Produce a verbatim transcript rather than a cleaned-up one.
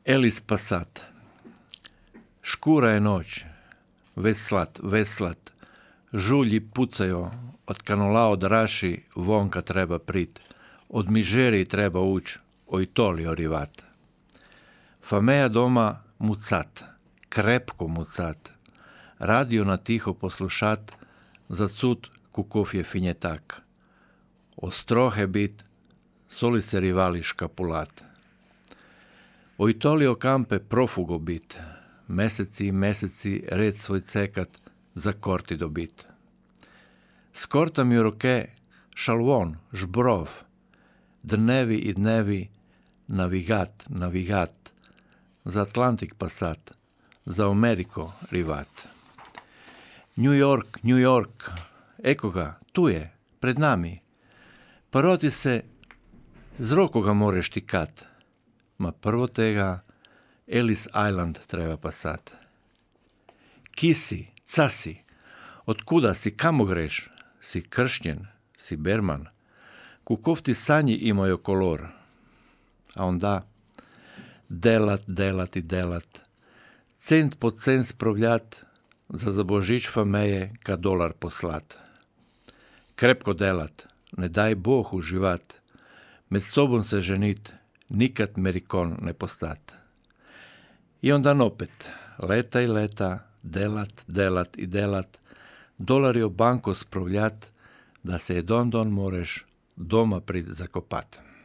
Elis Passat. Škura je noć, veslat, veslat, žulji pucajo, od kanola odraši, vonka treba prit, od mižeri treba uć, oj toli orivat. Fameja doma mucat, krepko mucat, radio na tiho poslušat, zacut kukov je finjetak. Ostrohe bit, soli se rivali škapulat. Oj toli okampe profugo bit, meseci i meseci red svoj cekat za korti dobit. Skorta mi u roke šalvon, žbrov, dnevi i dnevi, navigat, navigat, za Atlantik pasat, za Ameriko rivat. New York, New York, eko ga, tu je, pred nami. Pa roti se, z roko ga moreš tikat, ma prvo tega Ellis Island treba pasat. Ki si, ca si, otkuda si, kamo greš, si kršnjen, si Berman, kukov ti sanji imaju kolor, a onda delat, delat i delat, cent po cent sprovljat, za za božić fameje ka dolar poslat. Krepko delat, ne daj Bog uživat, med sobom se ženit, nikad merikon ne postat. I onda opet, leta i leta, delat, delat i delat, dolar jo banko sprovljat, da se je don don moreš doma prid zakopat.